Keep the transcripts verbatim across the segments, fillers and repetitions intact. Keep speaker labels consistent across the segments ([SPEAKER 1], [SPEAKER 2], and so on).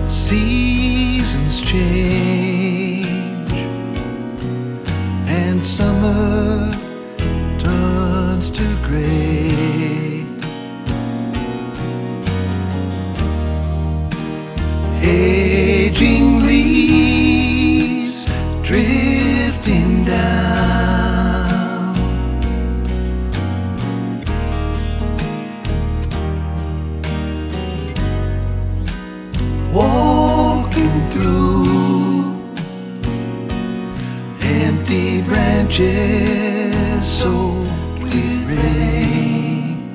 [SPEAKER 1] Seasons change and summer turns to gray. Aging leaves drifting down, walking through empty branches soaked with rain.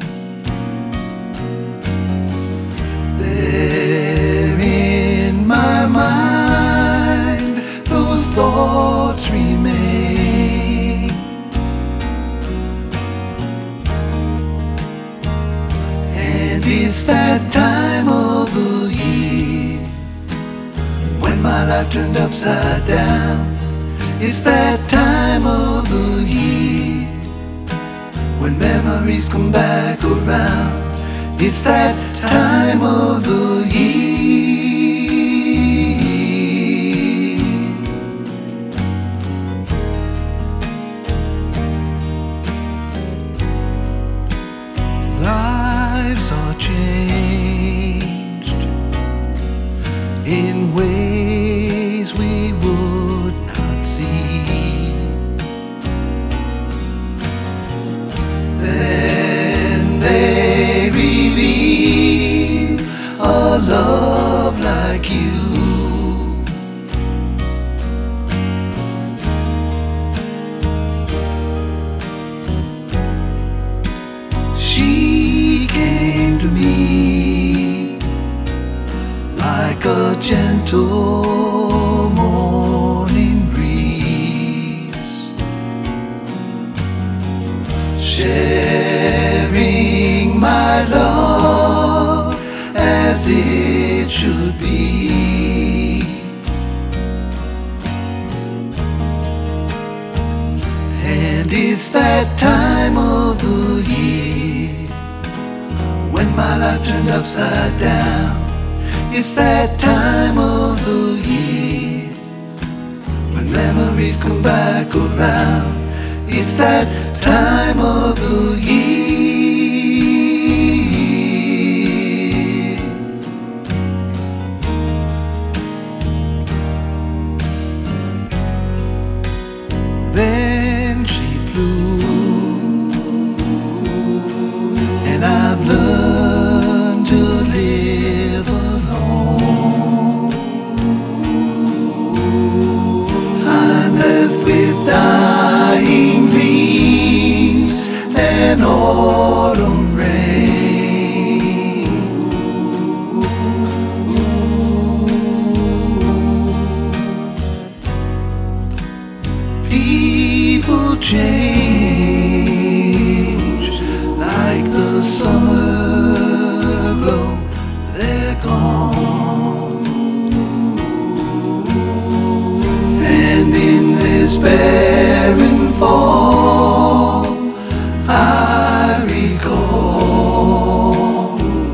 [SPEAKER 1] There in my mind those thoughts remain, and it's that time of the year when my life turned upside down. It's that time of the year when memories come back around. It's that time of the year. Lives are changed in ways we would not see. Then they reveal a love like you. She came to me like a gentle morning breeze, sharing my love as it should be. And it's that time of the year when my life turned upside down. It's that time of the year when memories come back around. It's that time of the year. Then she flew, and I've learned to live alone. I'm left with dying leaves and autumn rain. People change like the summer glow. They're gone, and in this barren fall I recall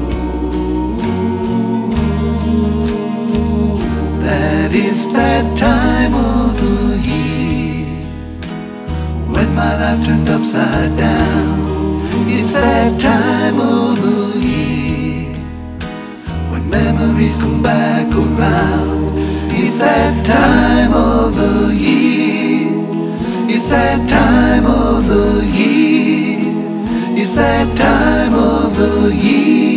[SPEAKER 1] that it's that time of the year when my life turned upside down. It's that time of the year when memories come back around. It's that time of the year. It's that time of the year. It's that time of the year.